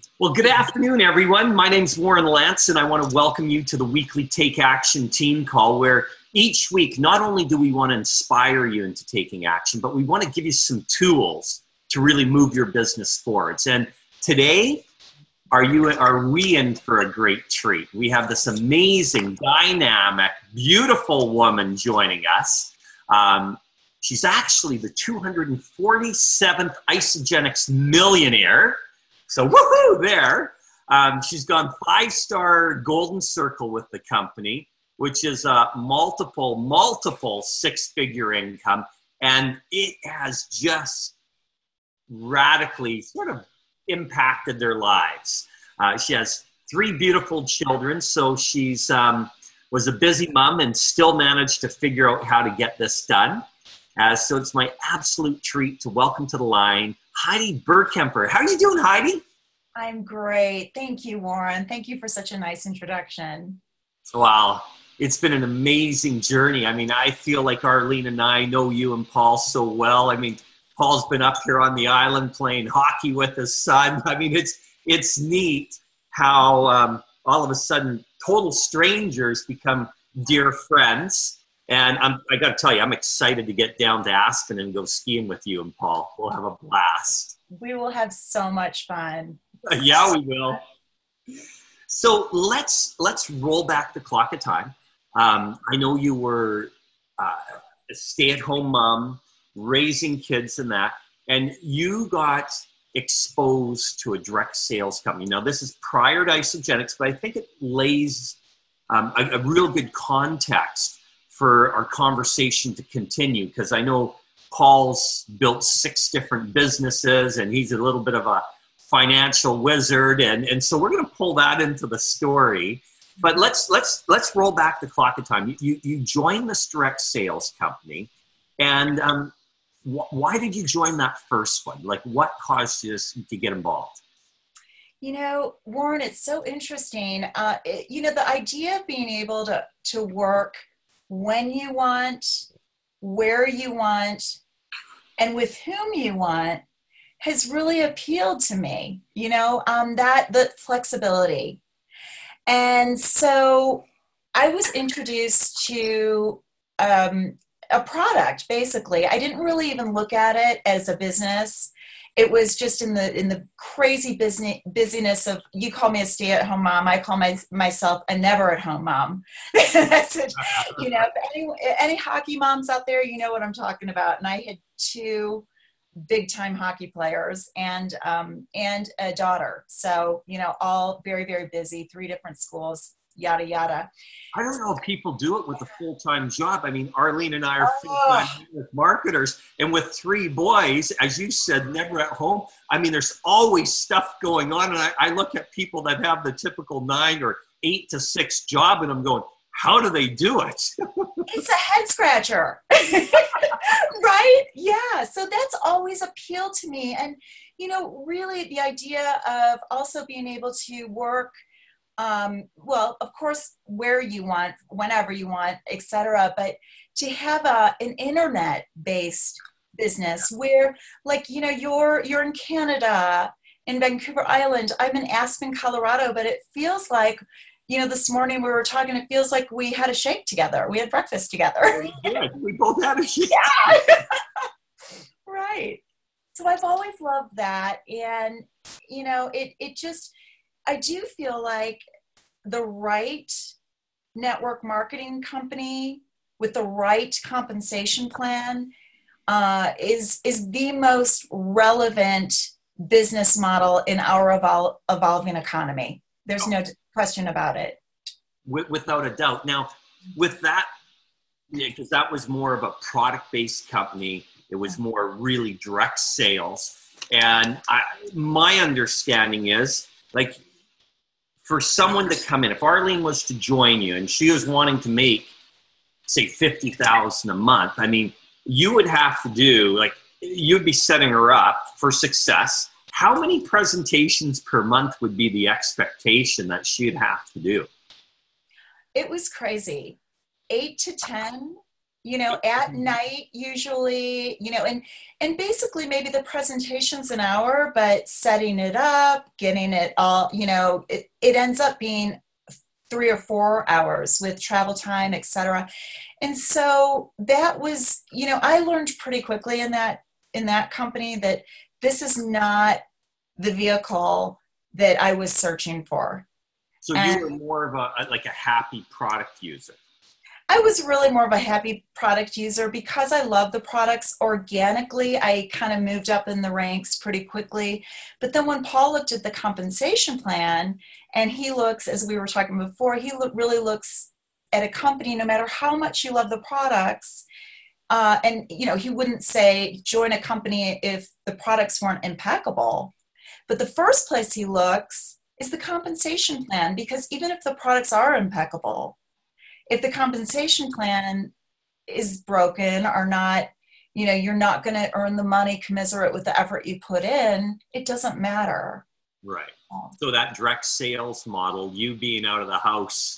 Well, good afternoon, everyone. My name's Warren Lance, and I want to welcome you to the weekly Take Action team call, where each week, not only do we want to inspire you into taking action, but we want to give you some tools to really move your business forwards. And today, are we in for a great treat? We have this amazing, dynamic, beautiful woman joining us. She's actually the 247th Isagenix millionaire. So woohoo there. She's gone 5-star golden circle with the company, which is a multiple six-figure income. And it has just radically sort of impacted their lives. She has 3 beautiful children. So she's was a busy mom and still managed to figure out how to get this done. So it's my absolute treat to welcome to the line Heidi Burkemper. How are you doing, Heidi? I'm great. Thank you, Warren. Thank you for such a nice introduction. Wow. It's been an amazing journey. I mean, I feel like Arlene and I know you and Paul so well. I mean, Paul's been up here on the island playing hockey with his son. I mean, it's neat how all of a sudden total strangers become dear friends. And I got to tell you, I'm excited to get down to Aspen and go skiing with you and Paul. We'll have a blast. We will have so much fun. Yeah, we will. So let's roll back the clock of time. I know you were a stay-at-home mom, raising kids and that, and you got exposed to a direct sales company. Now, this is prior to Isagenix, but I think it lays a real good context for our conversation to continue, because I know Paul's built 6 different businesses and he's a little bit of a financial wizard. And so we're going to pull that into the story, but let's roll back the clock of time. You joined this direct sales company, and why did you join that first one? Like, what caused you to get involved? You know, Warren, it's so interesting. The idea of being able to work when you want, where you want, and with whom you want has really appealed to me, the flexibility. And so I was introduced to a product, basically. I didn't really even look at it as a business. It was just in the crazy busyness of, you call me a stay-at-home mom, I call myself a never-at-home mom. That's it. Any hockey moms out there, you know what I'm talking about. And I had 2 big-time hockey players and a daughter. So, all very, very busy, 3 different schools, yada, yada. I don't know if people do it with a full-time job. I mean, Arlene and I are full-time marketers, and with 3 boys, as you said, never at home. I mean, there's always stuff going on, and I look at people that have the typical 9 or 8 to 6 job, and I'm going, how do they do it? It's a head scratcher, right? Yeah. So that's always appealed to me, and really the idea of also being able to work. Well, of course, where you want, whenever you want, etc. But to have an internet-based business where, like, you're in Canada, in Vancouver Island, I'm in Aspen, Colorado, but it feels like, this morning we were talking, it feels like we had a shake together. We had breakfast together. We did. We both had a shake. Yeah. Right. So I've always loved that. And, it just, I do feel like the right network marketing company with the right compensation plan is the most relevant business model in our evolving economy. There's no question about it. Without a doubt. Now, with that, because that was more of a product-based company, it was more really direct sales. And my understanding is, like, for someone to come in, if Arlene was to join you and she was wanting to make, say, $50,000 a month, I mean, you would have to do, like, you'd be setting her up for success. How many presentations per month would be the expectation that she'd have to do? It was crazy. 8 to 10 at night usually, and basically maybe the presentation's an hour, but setting it up, getting it all, it ends up being 3 or 4 hours with travel time, etc. And so that was, I learned pretty quickly in that company that this is not the vehicle that I was searching for. So you were more of a happy product user. I was really more of a happy product user because I love the products organically. I kind of moved up in the ranks pretty quickly. But then when Paul looked at the compensation plan, and he looks, as we were talking before, really looks at a company, no matter how much you love the products. And, he wouldn't say join a company if the products weren't impeccable. But the first place he looks is the compensation plan, because even if the products are impeccable, if the compensation plan is broken or not, you're not going to earn the money commensurate with the effort you put in, it doesn't matter. Right. So that direct sales model, you being out of the house,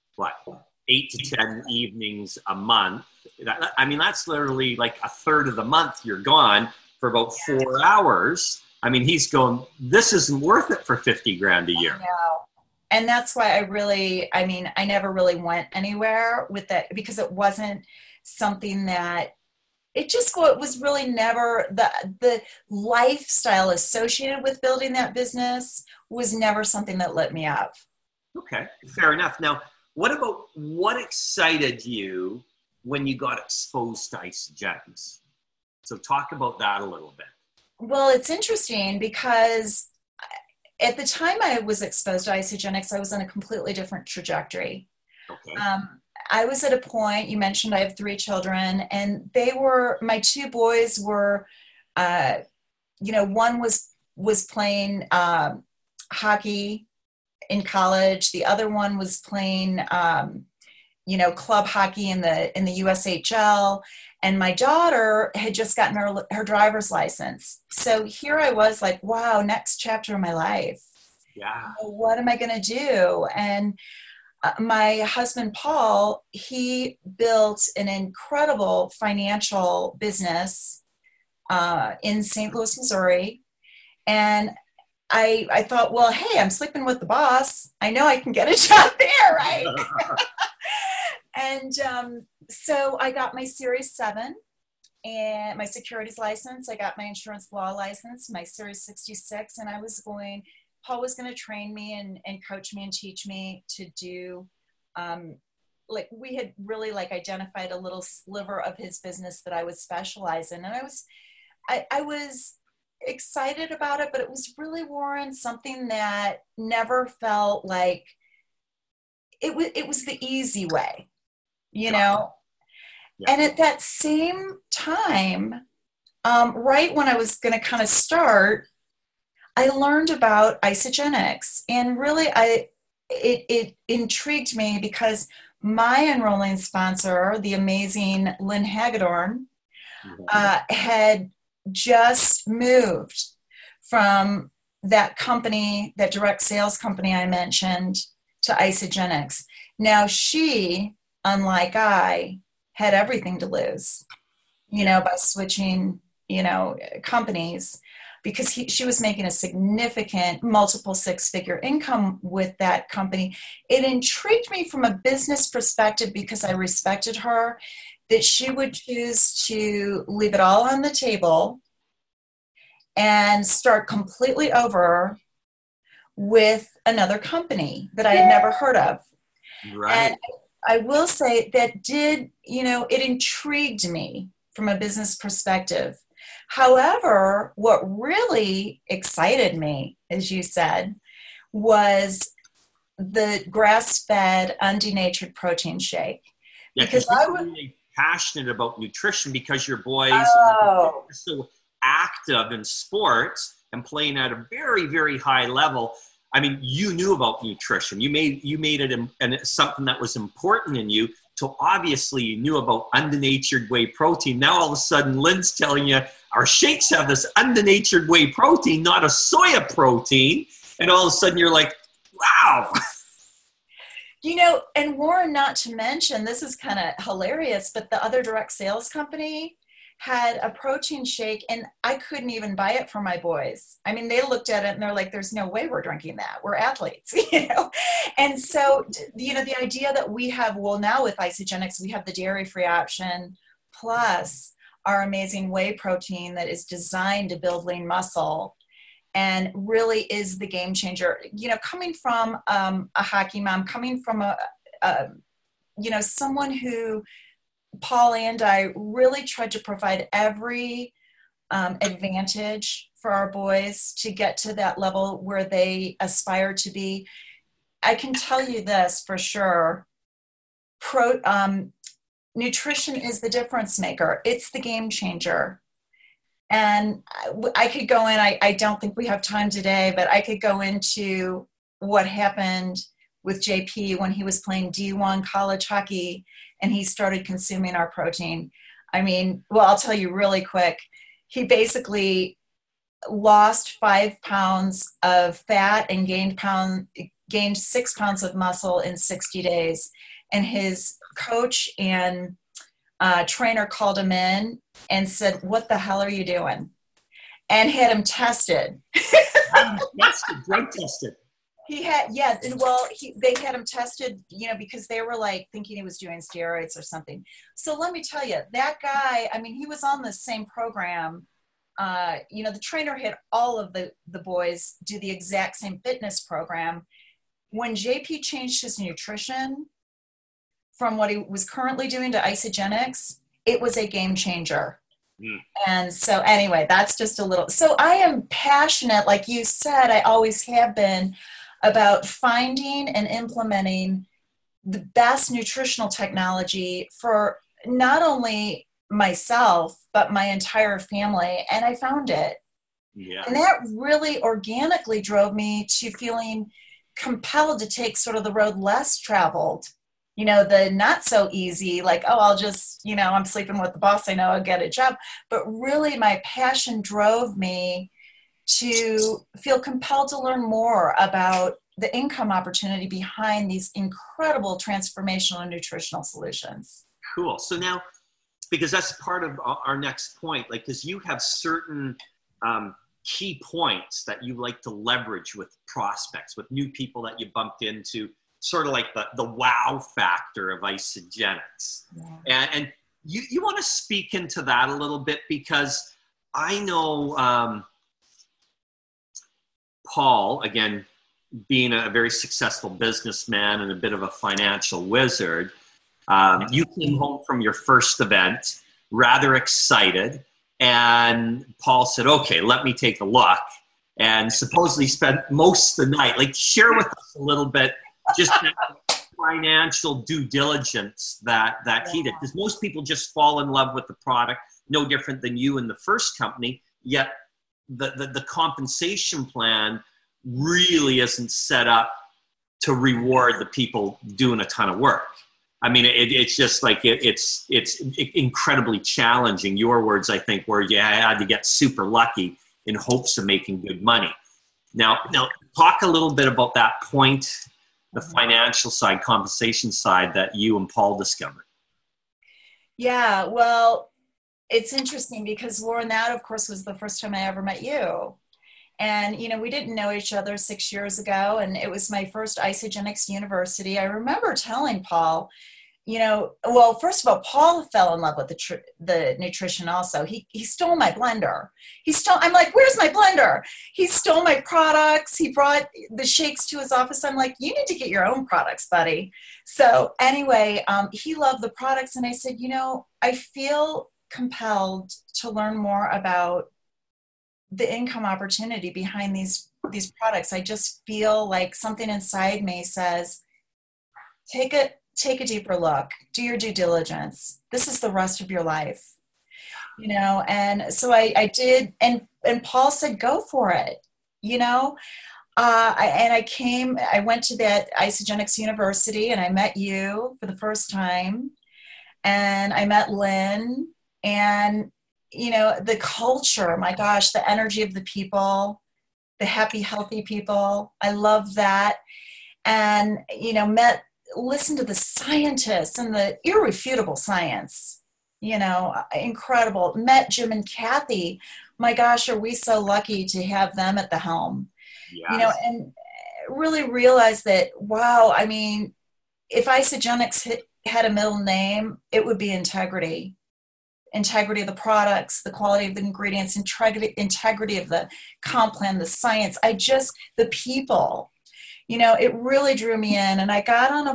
8 to 10 evenings a month, that's literally like a third of the month you're gone for about 4 hours. He's going, this isn't worth it for 50 grand a year. I know. And that's why I never really went anywhere with that, because it wasn't something that, it was really never, the lifestyle associated with building that business was never something that lit me up. Okay, fair enough. Now, what excited you when you got exposed to Isagenix? So talk about that a little bit. Well, it's interesting because at the time I was exposed to Isagenix, I was on a completely different trajectory. Okay. I was at a point, you mentioned I have 3 children, and my 2 boys were, one was playing hockey in college. The other one was playing, club hockey in the USHL. And my daughter had just gotten her driver's license. So here I was like, wow, next chapter of my life. Yeah. What am I going to do? And my husband, Paul, he built an incredible financial business in St. Louis, Missouri. And I thought, well, hey, I'm sleeping with the boss. I know I can get a job there, right? And so I got my Series 7 and my securities license. I got my insurance law license, my Series 66, and Paul was going to train me and coach me and teach me to do, we had really identified a little sliver of his business that I would specialize in. And I was excited about it, but it was really, Warren, something that never felt like it was the easy way. Yeah. And at that same time, right when I was going to kind of start, I learned about Isagenix, and really it intrigued me because my enrolling sponsor, the amazing Lynn Hagedorn, had just moved from that company, that direct sales company I mentioned, to Isagenix. Now she, unlike I, had everything to lose, by switching, companies, because she was making a significant multiple 6-figure income with that company. It intrigued me from a business perspective because I respected her, that she would choose to leave it all on the table and start completely over with another company that I had never heard of. Right. And I will say that it intrigued me from a business perspective. However, what really excited me, as you said, was the grass-fed, undenatured protein shake. Yeah, because I was really passionate about nutrition because your boys are so active in sports and playing at a very, very high level. You knew about nutrition. You made it and it's something that was important in you. So obviously you knew about undenatured whey protein. Now all of a sudden Lynn's telling you our shakes have this undenatured whey protein, not a soya protein. And all of a sudden you're like, wow. And Warren, not to mention, this is kind of hilarious, but the other direct sales company had a protein shake and I couldn't even buy it for my boys. I mean, they looked at it and they're like, there's no way we're drinking that. We're athletes, And so, the idea that we have, well, now with Isagenix, we have the dairy-free option plus our amazing whey protein that is designed to build lean muscle and really is the game changer. Coming from a hockey mom, coming from someone who, Paul and I really tried to provide every advantage for our boys to get to that level where they aspire to be. I can tell you this for sure. Nutrition is the difference maker. It's the game changer. And I could go in, I don't think we have time today, but I could go into what happened with JP when he was playing D1 college hockey and he started consuming our protein. I mean, well, I'll tell you really quick. He basically lost 5 pounds of fat and gained 6 pounds of muscle in 60 days. And his coach and trainer called him in and said, "What the hell are you doing?" And had him tested. Drug tested. He had, yeah. Well, they had him tested, because they were like thinking he was doing steroids or something. So let me tell you, that guy, I mean, he was on the same program. The trainer had all of the boys do the exact same fitness program. When JP changed his nutrition from what he was currently doing to Isagenix, it was a game changer. And so anyway, that's just a little, so I am passionate, like you said, I always have been, about finding and implementing the best nutritional technology for not only myself, but my entire family. And I found it. Yeah. And that really organically drove me to feeling compelled to take sort of the road less traveled, the not so easy, like, oh, I'll just, I'm sleeping with the boss, I know I'll get a job. But really my passion drove me to feel compelled to learn more about the income opportunity behind these incredible transformational and nutritional solutions. Cool. So now, because that's part of our next point, like, because you have certain key points that you like to leverage with prospects, with new people that you bumped into, sort of like the wow factor of Isagenix. Yeah. And you want to speak into that a little bit, because I know Paul, again, being a very successful businessman and a bit of a financial wizard, you came home from your first event rather excited, and Paul said, "Okay, let me take a look," and supposedly spent most of the night. Like, share with us a little bit just that financial due diligence that he did, because most people just fall in love with the product, no different than you in the first company, yet the compensation plan really isn't set up to reward the people doing a ton of work. I mean, it's just like it's incredibly challenging. Your words, I think, where you had to get super lucky in hopes of making good money. Now talk a little bit about that point, the financial side, compensation side that you and Paul discovered. Yeah, well, it's interesting because, Warren, that of course was the first time I ever met you. And, we didn't know each other 6 years ago, and it was my first Isagenix University. I remember telling Paul, well, first of all, Paul fell in love with the nutrition also. He stole my blender. I'm like, where's my blender? He stole my products. He brought the shakes to his office. I'm like, you need to get your own products, buddy. So anyway, he loved the products. And I said, I feel compelled to learn more about the income opportunity behind these products. I just feel like something inside me says, take a deeper look, do your due diligence. This is the rest of your life, and so I did. And Paul said, go for it, I went to that Isagenix University and I met you for the first time, and I met Lynn, and the culture, my gosh, the energy of the people, the happy, healthy people. I love that. And, met listen to the scientists and the irrefutable science. Incredible. Met Jim and Kathy. My gosh, are we so lucky to have them at the helm? Yes. And really realized that, wow, I mean, if Isagenix had a middle name, it would be integrity. Integrity of the products, the quality of the ingredients, integrity of the comp plan, the science. The people, it really drew me in. And I got on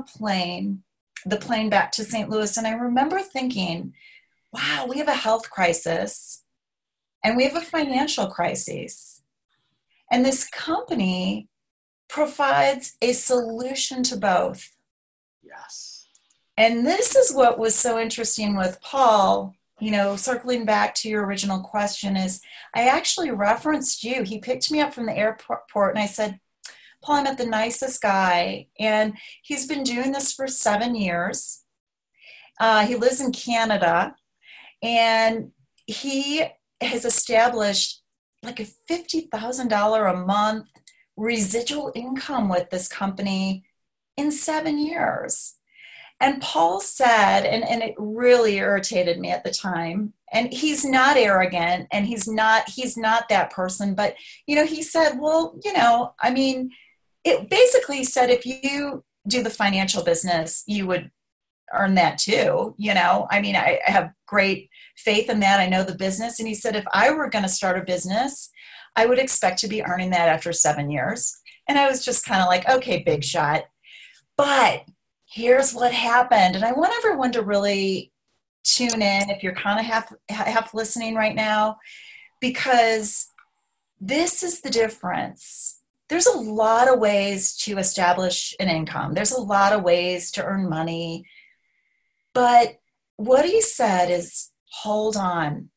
the plane back to St. Louis. And I remember thinking, wow, we have a health crisis and we have a financial crisis. And this company provides a solution to both. Yes. And this is what was so interesting with Paul, circling back to your original question, is I actually referenced you. He picked me up from the airport and I said, Paul, I met the nicest guy. And he's been doing this for 7 years. He lives in Canada and he has established like a $50,000 a month residual income with this company in 7 years. And Paul said, and it really irritated me at the time, and he's not arrogant and he's not that person, but, he said, well, I mean, it basically said, if you do the financial business, you would earn that too. I mean, I have great faith in that. I know the business. And he said, if I were going to start a business, I would expect to be earning that after 7 years. And I was just kind of like, okay, big shot. But here's what happened. And I want everyone to really tune in if you're kind of half listening right now, because this is the difference. There's a lot of ways to establish an income. There's a lot of ways to earn money. But what he said is, hold on.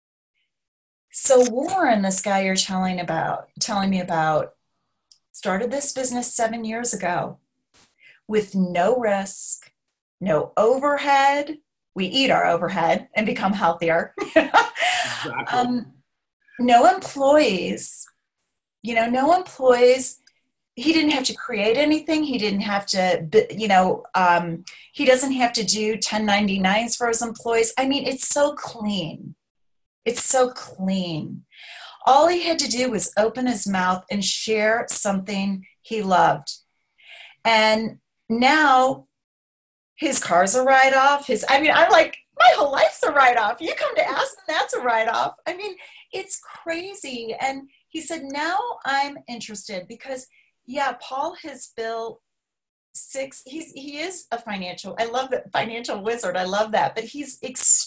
So Warren, this guy you're telling me about, started this business 7 years ago with no risk, no overhead. We eat our overhead and become healthier. Exactly. No employees, no employees. He didn't have to create anything. He didn't have to, he doesn't have to do 1099s for his employees. I mean, it's so clean. It's so clean. All he had to do was open his mouth and share something he loved. And now his car's a write-off. I'm like, my whole life's a write-off. You come to Aspen, that's a write-off. I mean, it's crazy. And he said, now I'm interested because, yeah, Paul has built he is a I love the financial wizard. I love that. But he's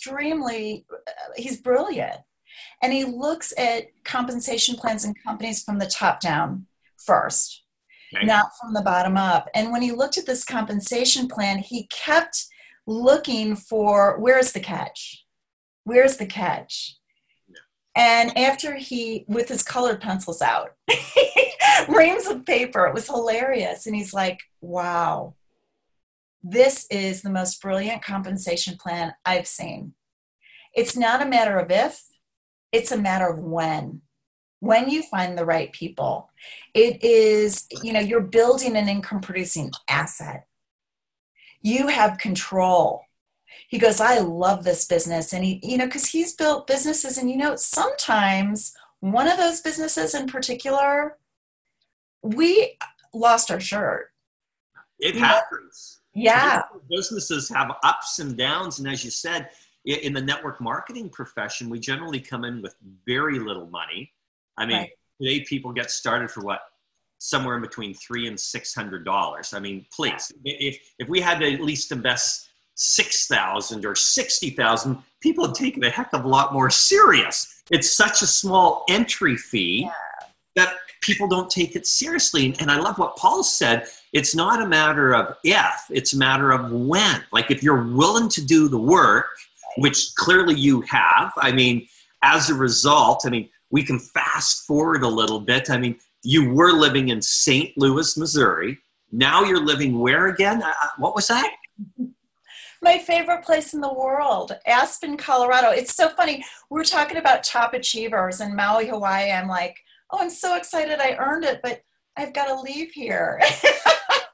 he's brilliant. And he looks at compensation plans and companies from the top down first, Okay. not from the bottom up. And when he looked at this compensation plan, he kept looking for, where's the catch? Where's the catch? And after with his colored pencils out, reams of paper, it was hilarious. And he's like, wow, this is the most brilliant compensation plan I've seen. It's not a matter of if, it's a matter of when you find the right people. It is, you're building an income producing asset. You have control. He goes, I love this business. And because he's built businesses and, sometimes one of those businesses in particular, we lost our shirt. It happens. Yeah. Businesses have ups and downs. And as you said, in the network marketing profession, we generally come in with very little money. I mean, right. Today people get started for what? Somewhere in between $300 and $600. I mean, please, if we had to at least invest $6,000 or $60,000, people would take it a heck of a lot more serious. It's such a small entry fee that people don't take it seriously. And I love what Paul said. It's not a matter of if, it's a matter of when. Like if you're willing to do the work, which clearly you have, I mean, as a result, I mean, we can fast forward a little bit. I mean, you were living in St. Louis, Missouri. Now you're living where again? What was that? My favorite place in the world, Aspen, Colorado. It's so funny. We're talking about top achievers in Maui, Hawaii. I'm like, oh, I'm so excited I earned it, but I've got to leave here.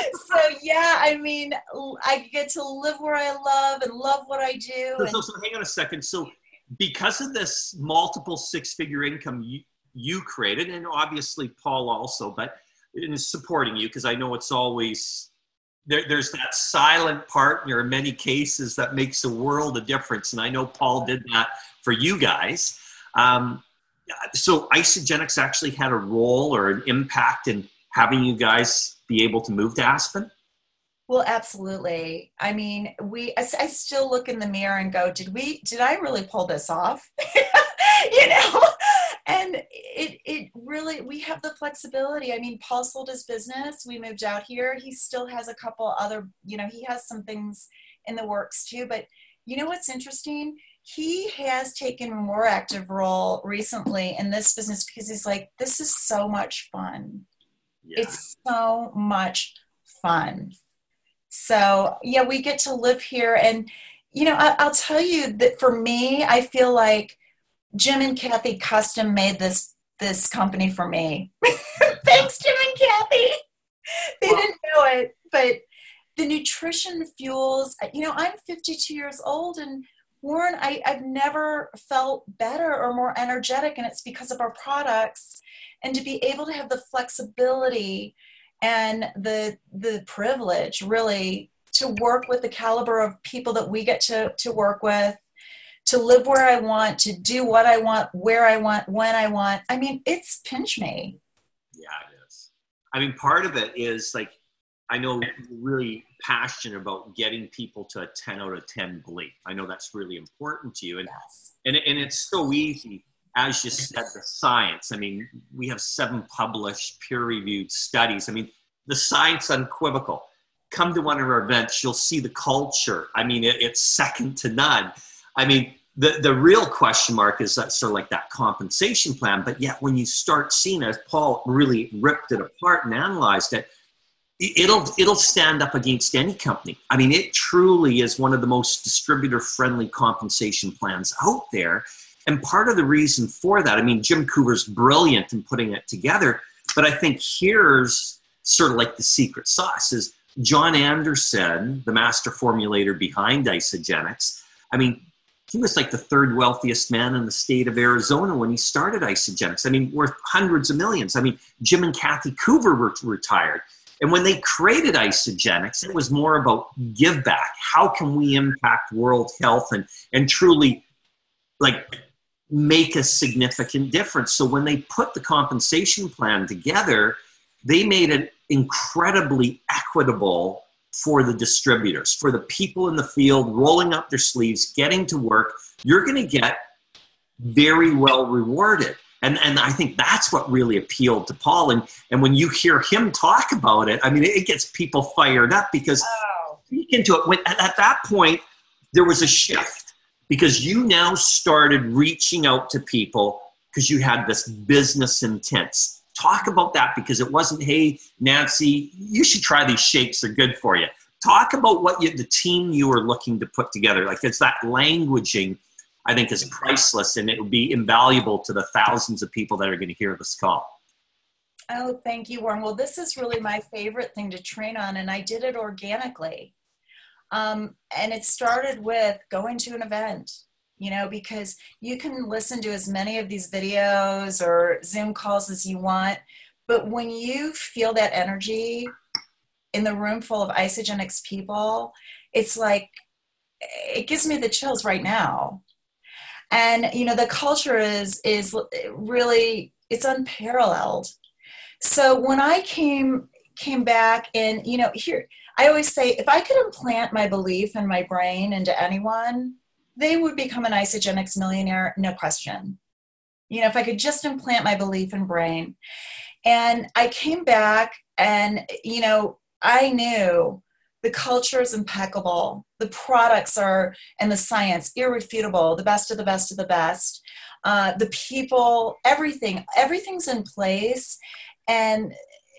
So yeah, I mean, I get to live where I love and love what I do. So hang on a second. So because of this multiple six-figure income you created, and obviously Paul also, but in supporting you, because I know it's always there's that silent partner in many cases that makes a world of difference, and I know Paul did that for you guys. So Isagenix actually had a role or an impact in having you guys be able to move to Aspen? Well, absolutely. I mean, I still look in the mirror and go, did I really pull this off? You know, and it really, we have the flexibility. I mean, Paul sold his business. We moved out here. He still has a couple other, he has some things in the works too, but you know what's interesting? He has taken a more active role recently in this business because he's like, this is so much fun. Yeah. It's so much fun. So yeah, we get to live here. And, I'll tell you that for me, I feel like Jim and Kathy custom made this company for me. Thanks, Jim and Kathy. They didn't know it, but the nutrition fuels, I'm 52 years old, and Warren, I've never felt better or more energetic, and it's because of our products. And to be able to have the flexibility and the privilege, really, to work with the caliber of people that we get to work with, to live where I want, to do what I want, where I want, when I want. I mean, it's pinch me. Yeah, it is. I mean, part of it is like, I know you're really passionate about getting people to a 10 out of 10 belief. I know that's really important to you. And, Yes. and it's so easy, as you said, the science. I mean, we have 7 published peer-reviewed studies. I mean, the science unequivocal. Come to one of our events, you'll see the culture. I mean, it's second to none. I mean, the real question mark is that sort of like that compensation plan. But yet when you start seeing, as Paul really ripped it apart and analyzed it, it'll stand up against any company. I mean, it truly is one of the most distributor-friendly compensation plans out there. And part of the reason for that, I mean, Jim Coover's brilliant in putting it together, but I think here's sort of like the secret sauce is John Anderson, the master formulator behind Isagenix. I mean, he was like the 3rd wealthiest man in the state of Arizona when he started Isagenix. I mean, worth hundreds of millions. I mean, Jim and Kathy Coover were retired. And when they created Isagenix, it was more about give back. How can we impact world health and truly like make a significant difference? So when they put the compensation plan together, they made it incredibly equitable for the distributors, for the people in the field rolling up their sleeves, getting to work. You're going to get very well rewarded. And I think that's what really appealed to Paul. And when you hear him talk about it, I mean, it gets people fired up because into it, at that point, there was a shift because you now started reaching out to people because you had this business intent. Talk about that because it wasn't, hey, Nancy, you should try these shakes. They're good for you. Talk about what the team you were looking to put together. Like it's that languaging, I think, is priceless, and it would be invaluable to the thousands of people that are going to hear this call. Oh, thank you, Warren. Well, this is really my favorite thing to train on, and I did it organically. And it started with going to an event, because you can listen to as many of these videos or Zoom calls as you want, but when you feel that energy in the room full of Isagenix people, it's like, it gives me the chills right now. And, the culture is really, it's unparalleled. So when I came back and, here, I always say, if I could implant my belief in my brain into anyone, they would become an Isagenix millionaire, no question. If I could just implant my belief in brain. And I came back and, I knew the culture is impeccable. The products are, and the science, irrefutable, the best of the best of the best. The people, everything's in place. And,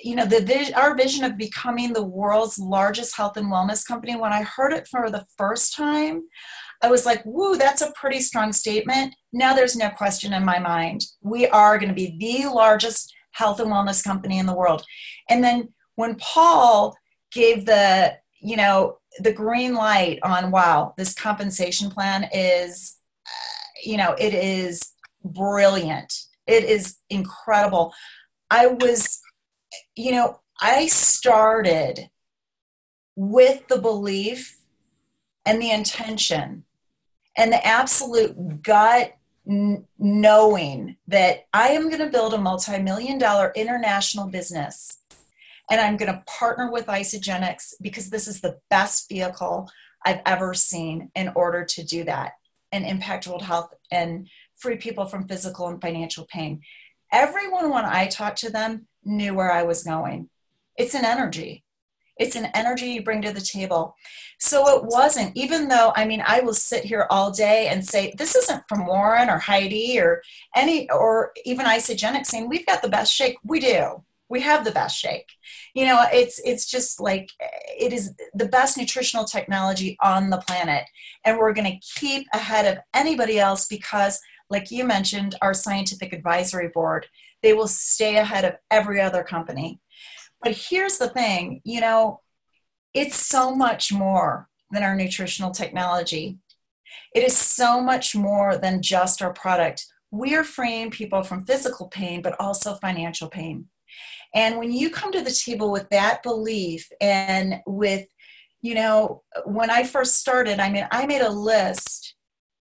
our vision of becoming the world's largest health and wellness company, when I heard it for the first time, I was like, woo, that's a pretty strong statement. Now there's no question in my mind. We are going to be the largest health and wellness company in the world. And then when Paul gave the, the green light on, wow, this compensation plan is, it is brilliant. It is incredible. I was, I started with the belief and the intention and the absolute gut knowing that I am going to build a multi-million-dollar international business, and I'm going to partner with Isagenix because this is the best vehicle I've ever seen in order to do that and impact world health and free people from physical and financial pain. Everyone, when I talked to them, knew where I was going. It's an energy. It's an energy you bring to the table. So it wasn't, even though, I will sit here all day and say, this isn't from Warren or Heidi or even Isagenix saying, we've got the best shake. We do. We have the best shake. It's just like, it is the best nutritional technology on the planet. And we're going to keep ahead of anybody else because, like you mentioned, our scientific advisory board, they will stay ahead of every other company. But here's the thing, it's so much more than our nutritional technology. It is so much more than just our product. We are freeing people from physical pain, but also financial pain. And when you come to the table with that belief and with, when I first started, I made a list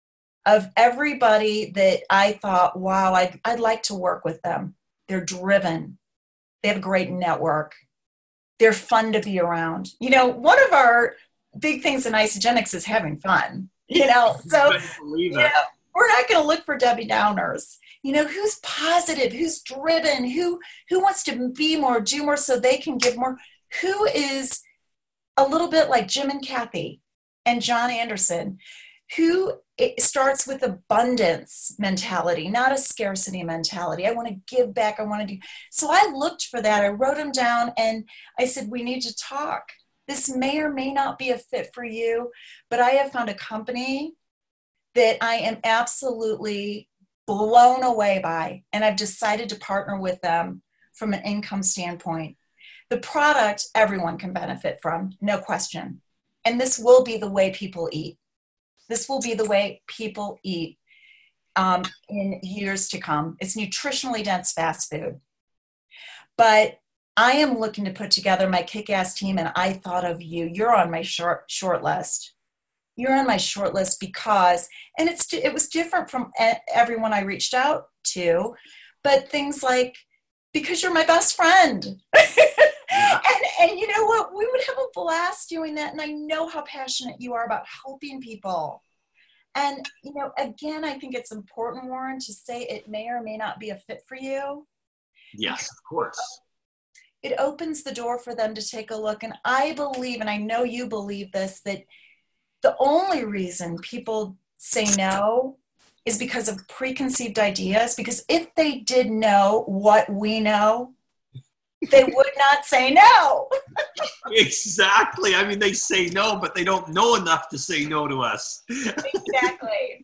of everybody that I thought, wow, I'd like to work with them. They're driven. They have a great network. They're fun to be around. One of our big things in Isagenix is having fun, so we're not going to look for Debbie Downers. Who's positive, who's driven, who wants to be more, do more so they can give more, who is a little bit like Jim and Kathy and John Anderson, who it starts with abundance mentality, not a scarcity mentality. I want to give back. I want to do. So I looked for that. I wrote them down and I said, we need to talk. This may or may not be a fit for you, but I have found a company that I am absolutely blown away by, and I've decided to partner with them from an income standpoint. The product, everyone can benefit from, no question. And this will be the way people eat. This will be the way people eat in years to come. It's nutritionally dense fast food. But I am looking to put together my kick-ass team, and I thought of you. You're on my short list. You're on my short list because, and it was different from everyone I reached out to, but things like, because you're my best friend. and you know what? We would have a blast doing that. And I know how passionate you are about helping people. And, again, I think it's important, Warren, to say it may or may not be a fit for you. Yes, of course. It opens the door for them to take a look. And I believe, and I know you believe this, that the only reason people say no is because of preconceived ideas. Because if they did know what we know, they would not say no. Exactly. They say no, but they don't know enough to say no to us. Exactly.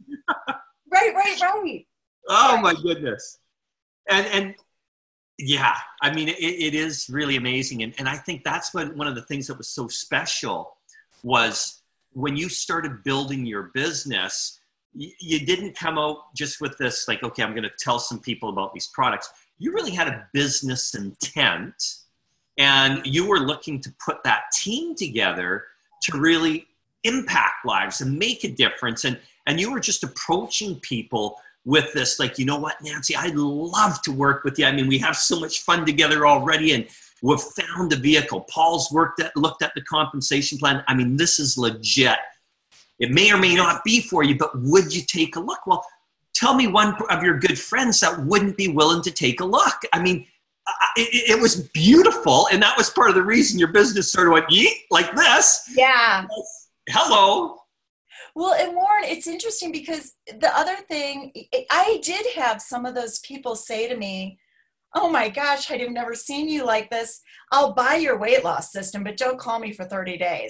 Right. Oh, my goodness. And yeah, it is really amazing. And I think that's one of the things that was so special was when you started building your business, you didn't come out just with this, like, okay, I'm going to tell some people about these products. You really had a business intent, and you were looking to put that team together to really impact lives and make a difference. And you were just approaching people with this, like, you know what, Nancy, I'd love to work with you. We have so much fun together already, and we've found a vehicle. Paul's looked at the compensation plan. This is legit. It may or may not be for you, but would you take a look? Well, tell me one of your good friends that wouldn't be willing to take a look. It was beautiful, and that was part of the reason your business sort of went yeet like this. Yeah. Hello. Well, and Warren, it's interesting because the other thing, I did have some of those people say to me, oh my gosh, I've never seen you like this. I'll buy your weight loss system, but don't call me for 30 days.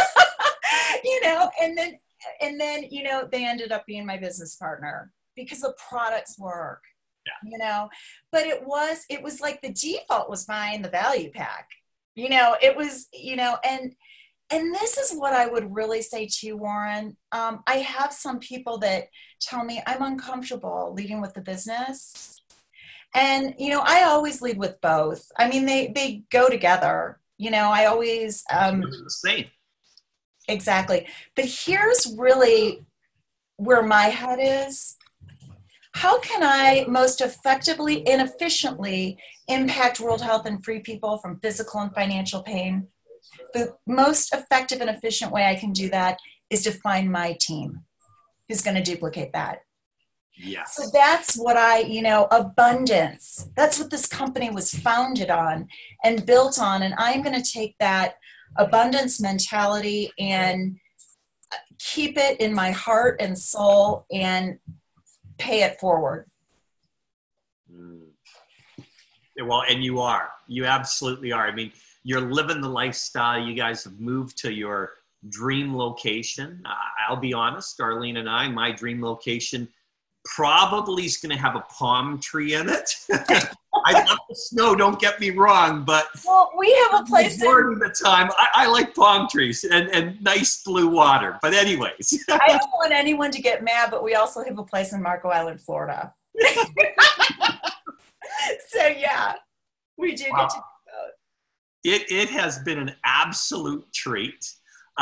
And then, they ended up being my business partner because the products work. Yeah. But it was like the default was buying the value pack. It was, and this is what I would really say to you, Warren. I have some people that tell me I'm uncomfortable leading with the business. And, I always lead with both. I mean, they go together. I always, the same. Exactly. But here's really where my head is. How can I most effectively and efficiently impact world health and free people from physical and financial pain? The most effective and efficient way I can do that is to find my team who's going to duplicate that. Yes. So that's what abundance. That's what this company was founded on and built on. And I'm going to take that abundance mentality and keep it in my heart and soul and pay it forward. Well, and you absolutely are. I mean, you're living the lifestyle. You guys have moved to your dream location. I'll be honest, Arlene and I, my dream location probably is going to have a palm tree in it. I love the snow, don't get me wrong, but we have a place majority of the time I like palm trees and nice blue water. But anyways. I don't want anyone to get mad, but we also have a place in Marco Island, Florida. So yeah, we do get to do both. It has been an absolute treat.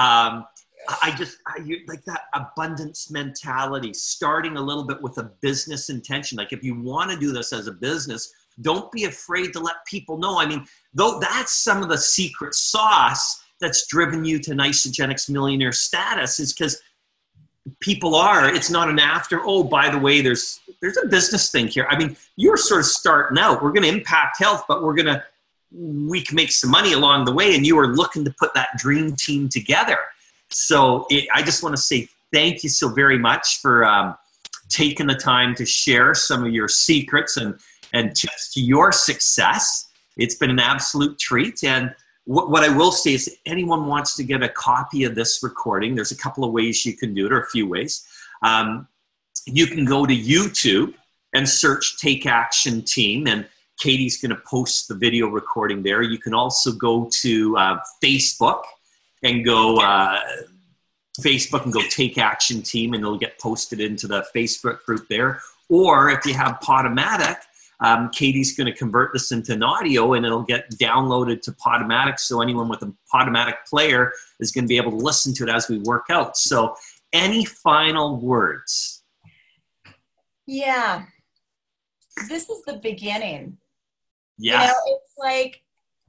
You like that abundance mentality, starting a little bit with a business intention. Like if you want to do this as a business, don't be afraid to let people know. I mean, though that's some of the secret sauce that's driven you to Isogenics millionaire status, is because it's not an after, oh, by the way, there's a business thing here. I mean, you're sort of starting out. We're going to impact health, but we can make some money along the way. And you are looking to put that dream team together. So I just want to say thank you so very much for taking the time to share some of your secrets and tips to your success. It's been an absolute treat. And what I will say is if anyone wants to get a copy of this recording, there's a couple of ways you can do it, or a few ways. You can go to YouTube and search Take Action Team, and Katie's going to post the video recording there. You can also go to Facebook and go Take Action Team, and it'll get posted into the Facebook group there. Or if you have Podomatic, Katie's going to convert this into an audio, and it'll get downloaded to Podomatic. So anyone with a Podomatic player is going to be able to listen to it as we work out. So any final words? Yeah. This is the beginning. Yeah. It's like,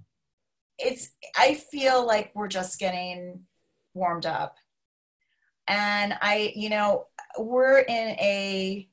I feel like we're just getting warmed up. And we're in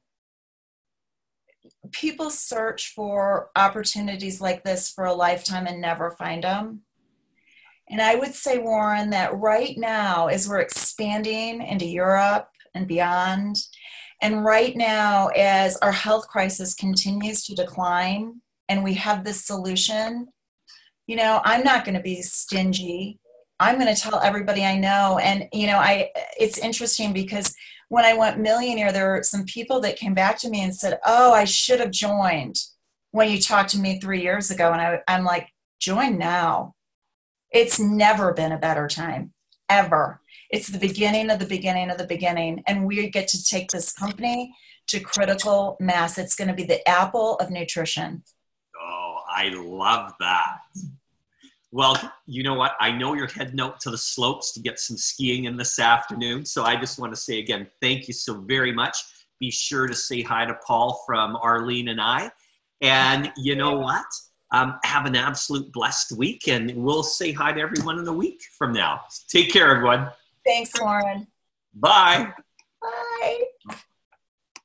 people search for opportunities like this for a lifetime and never find them. And I would say, Warren, that right now, as we're expanding into Europe and beyond, and right now, as our health crisis continues to decline and we have this solution, I'm not going to be stingy. I'm going to tell everybody I know. And, it's interesting because when I went millionaire, there were some people that came back to me and said, oh, I should have joined when you talked to me 3 years ago. And I'm like, join now. It's never been a better time, ever. It's the beginning of the beginning of the beginning. And we get to take this company to critical mass. It's going to be the Apple of nutrition. Oh, I love that. Well, you know what? I know you're heading out to the slopes to get some skiing in this afternoon. So I just want to say again, thank you so very much. Be sure to say hi to Paul from Arlene and I. And you know what? Have an absolute blessed week. And we'll say hi to everyone in a week from now. Take care, everyone. Thanks, Lauren. Bye. Bye.